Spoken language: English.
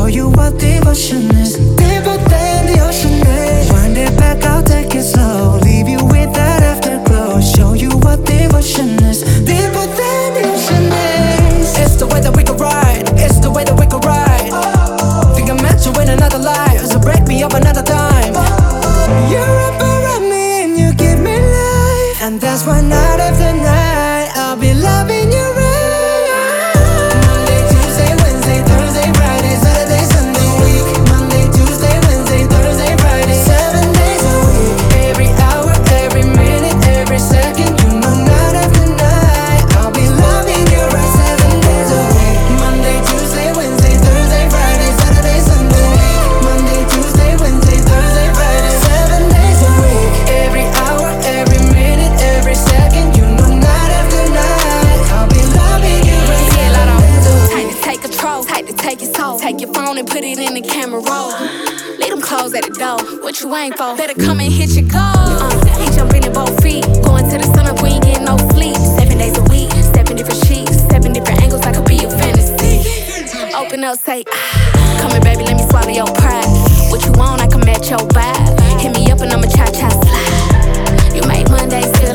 show you what devotion is. Deeper than the ocean is. Wind it back, I'll take it slow. Leave you with that afterglow. Show you what devotion is. Deeper than the ocean is. It's the way that we can ride. It's the way that we can ride. Think I met you in another life, so break me up another time. You're up around me and you give me life, and that's why night after night I'll be loving you right. Monday, Tuesday, Wednesday, Thursday, Friday, Saturday, Sunday, week. Monday, Tuesday, Wednesday, Thursday, Friday, 7 days a week. Every hour, every minute, every second, you know night after night I'll be loving you right 7 days a week. Monday, Tuesday, Wednesday, Thursday, Friday, Saturday, Sunday, week. Monday, Tuesday, Wednesday, Thursday, Friday, 7 days a week. Every hour, every minute, every second, you know night after night I'll be loving you right 7 days a week. Tight to take control, tight to take your soul. Take your phone and put it in the camera roll. Leave them clothes at the door. What you ain't for? Better come and hit your goal. He jumping in both feet. Going to the sun up, we ain't getting no sleep. 7 days a week, 7 different sheets, 7 different angles. I could be your fantasy. Open up, say, come here, baby, let me swallow your pride. What you want, I can match your vibe. Hit me up and I'ma cha-cha slide. You make Mondays feel